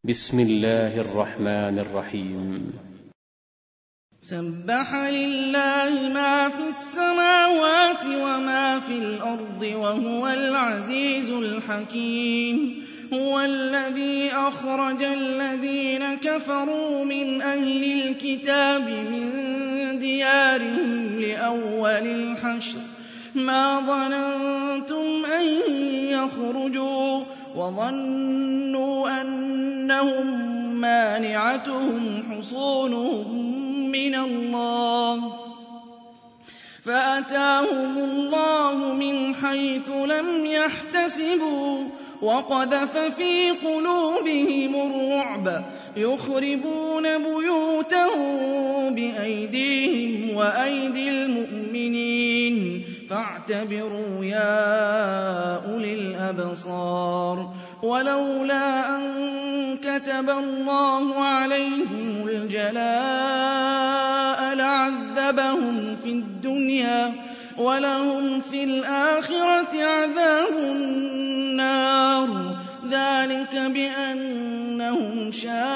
بسم الله الرحمن الرحيم. سبح لله ما في السماوات وما في الأرض وهو العزيز الحكيم. هو الذي أخرج الذين كفروا من أهل الكتاب من ديارهم لأول الحشر ما ظننتم أن يخرجوا وظنوا أنهم مانعتهم حصونهم من الله فأتاهم الله من حيث لم يحتسبوا وقذف في قلوبهم الرعب يخربون بيوتهم بأيديهم وأيدي المؤمنين فاعتبروا يا أولي الأبصار. ولولا أن كتب الله عليهم الجلاء لعذبهم في الدنيا ولهم في الآخرة عذاب النار ذلك بأنهم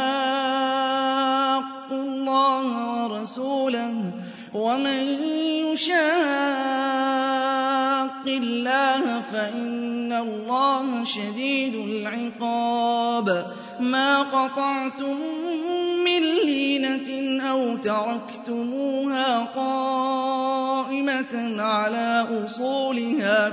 شاقوا الله ورسوله ومن يشاق الله فإن الله شديد العقاب. ما قطعتم من لينة أو تركتموها قائمة على أصولها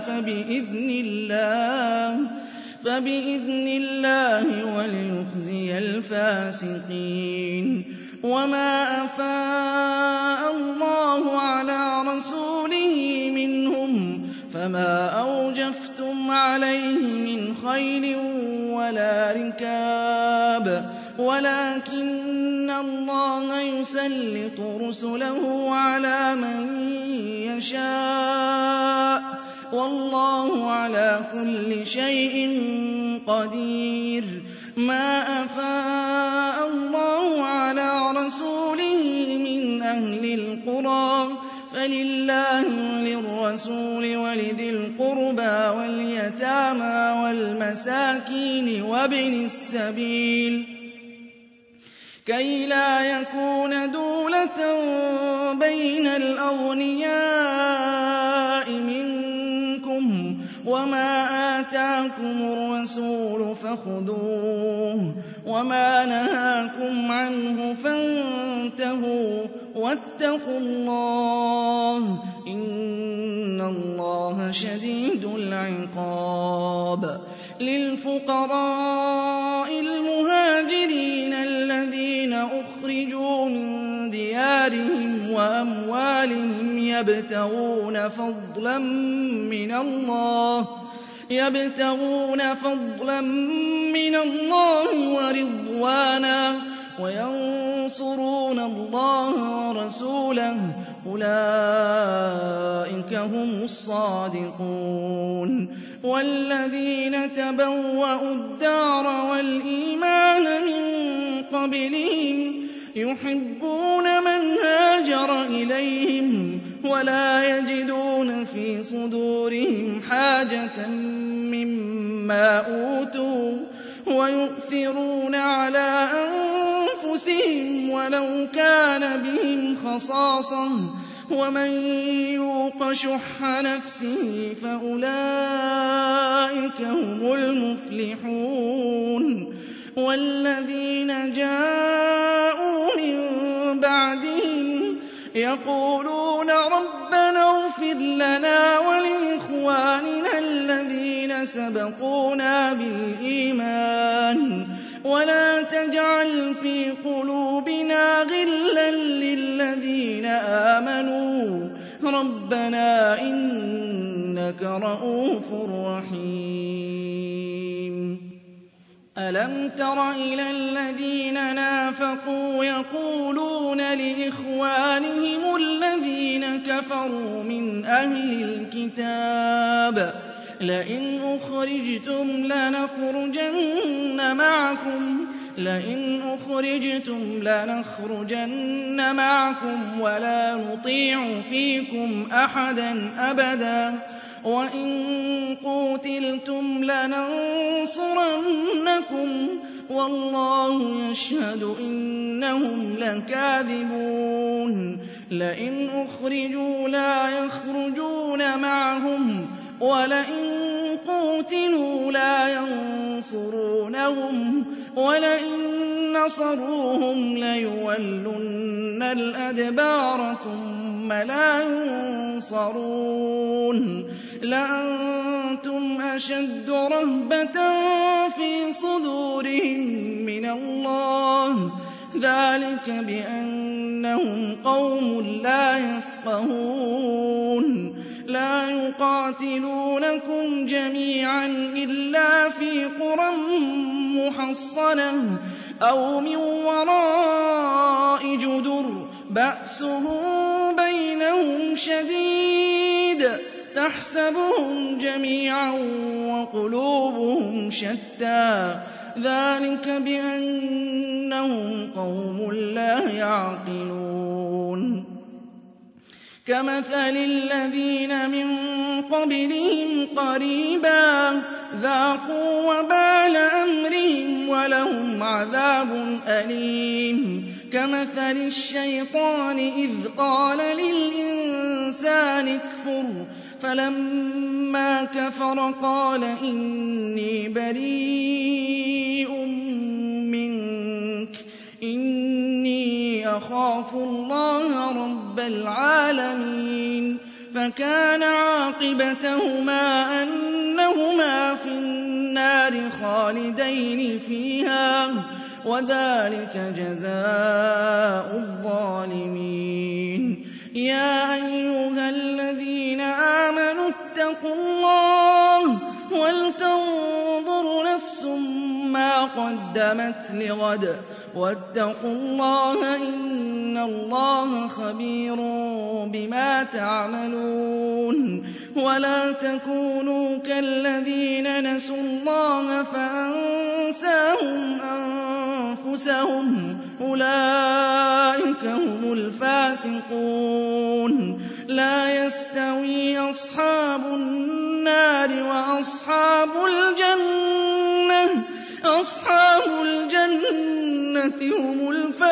فبإذن الله وليخزي الفاسقين. وما أفاء الله على رسوله منهم فما أوجفتم عليه من خيل ولا ركاب ولكن الله يسلط رسله على من يشاء والله على كل شيء قدير. ما أفاء الله على رسوله من أهل القرى فلله وللرسول ولذي القربى واليتامى والمساكين وابن السبيل كي لا يكون دولة بين الأغنياء منكم وما آتاكم الرسول فخذوه وما نهاكم عنه فانتهوا واتقوا الله إن الله شديد العقاب. للفقراء المهاجرين الذين أخرجوا من ديارهم وأموالهم يبتغون فضلا من الله ورضوانا وينصرون الله ورسوله أولئك هم الصادقون. والذين تبوأوا الدار والإيمان من قبلهم يحبون من هاجر إليهم ولا يجدون في صدورهم حاجة مما أوتوا ويؤثرون على أنفسهم ولو كان بهم خصاصة ومن يوق شح نفسه فأولئك هم المفلحون. والذين جاءوا من بعدهم يقولون ربنا اغفر لنا ولإخواننا الذين سبقونا بالإيمان ولا تجعل في قلوبنا غلا للذين آمنوا ربنا إنك رءوف رحيم. ألم تر إلى الذين نافقوا يقولون لإخوانهم الذين كفروا من أهل الكتاب لئن أخرجتم لنخرجن معكم ولا نطيع فيكم أحدا أبدا وإن قوتلتم لننصرنكم وَاللَّهُ يَشْهَدُ إِنَّهُمْ لَكَاذِبُونَ لَئِنْ أُخْرِجُوا لَا يَخْرُجُونَ مَعَهُمْ وَلَئِن قُوتِلُوا لَا يَنصُرُونَهُمْ وَلَئِن نَّصَرُوهُمْ لَيُوَلُّنَّ الْأَدْبَارَ ثُمَّ لَا يُنصَرُونَ لَأَنتُمْ أَشَدُّ رَهْبَةً فِي صُدُورِهِم مِّنَ اللَّهِ ۚ ذَٰلِكَ بِأَنَّهُمْ قَوْمٌ لَّا يَفْقَهُونَ لَا يُقَاتِلُونَكُمْ جَمِيعًا إِلَّا فِي قُرًى مُّحَصَّنَةٍ أَوْ مِن وَرَاءِ جُدُرٍ بَأْسُهُم بَيْنَهُمْ شَدِيدٌ تَحْسَبُهُمْ جَمِيعًا وَقُلُوبُهُمْ شَتَّىٰ ذَٰلِكَ بِأَنَّهُمْ قَوْمٌ لَّا يَعْقِلُونَ كَمَثَلِ الَّذِينَ مِن قَبْلِهِمْ قَرِيبًا ذَاقُوا وَبَالَ أَمْرِهِمْ وَلَهُمْ عَذَابٌ أَلِيمٌ كَمَثَلِ الشَّيْطَانِ إِذْ قَالَ لِلْإِنسَانِ اكْفُرْ فَلَمَّا كَفَرَ قَالَ إِنِّي بَرِيءٌ مِّنكَ إِنِّي أَخَافُ اللَّهَ رَبَّ الْعَالَمِينَ فَكَانَ عَاقِبَتَهُمَا أَنَّهُمَا فِي النَّارِ خَالِدَيْنِ فِيهَا ۚ وَذَٰلِكَ جَزَاءُ الظَّالِمِينَ يَا أَيُّهَا الَّذِينَ آمَنُوا اتَّقُوا اللَّهَ وَلْتَنظُرْ نَفْسٌ مَّا قَدَّمَتْ لِغَدٍ ۖ وَاتَّقُوا اللَّهَ ۖ إِنَّ اللَّهَ خَبِيرٌ بِمَا تَعْمَلُونَ وَلَا تَكُونُوا كَالَّذِينَ نَسُوا اللَّهَ فَأَنسَاهُمْ أَنفُسَهُمْ ۚ أُولَٰئِكَ هُمُ الْفَاسِقُونَ لَا يَسْتَوِي أَصْحَابُ النَّارِ وَأَصْحَابُ الْجَنَّةِ أَصْحَابُ الْجَنَّةِ هُمُ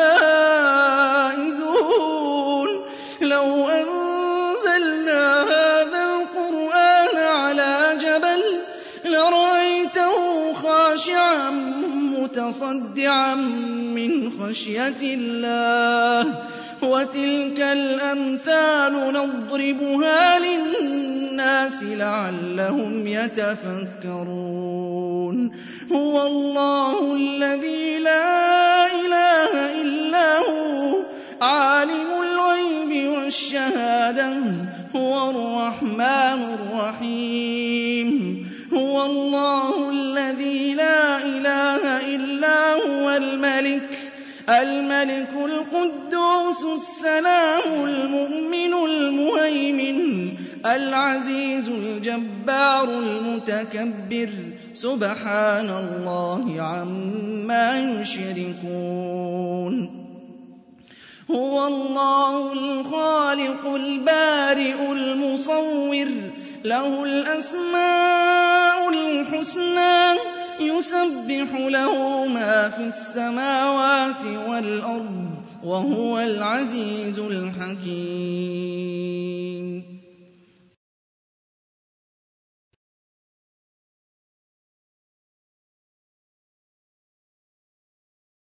الْفَائِزُونَ لَوْ أَنزَلْنَا هَٰذَا الْقُرْآنَ عَلَىٰ جَبَلٍ لَّرَأَيْتَهُ خَاشِعًا مُّتَصَدِّعًا مِّنْ خَشْيَةِ اللَّهِ ۚ وَتِلْكَ الْأَمْثَالُ نَضْرِبُهَا لِلنَّاسِ لَعَلَّهُمْ يَتَفَكَّرُونَ هُوَ اللَّهُ الَّذِي لَا إِلَٰهَ إِلَّا هُوَ عَالِمُ الْغَيْبِ وَالشَّهَادَةِ هُوَ الرَّحْمَٰنُ الرَّحِيمُ هُوَ اللَّهُ الَّذِي لَا إِلَٰهَ إِلَّا هُوَ الْمَلِكُ الْقُدُّوسُ السَّلَامُ الْمُؤْمِنُ الْمُهَيْمِنُ الْعَزِيزُ الْجَبَّارُ الْمُتَكَبِّرُ سُبْحَانَ اللَّهِ عَمَّا يُشْرِكُونَ هُوَ اللَّهُ الْخَالِقُ الْبَارِئُ الْمُصَوِّرُ لَهُ الْأَسْمَاءُ الْحُسْنَىٰ يُسَبِّحُ لَهُ مَا فِي السَّمَاوَاتِ وَالْأَرْضِ ۖ وَهُوَ الْعَزِيزُ الْحَكِيمُ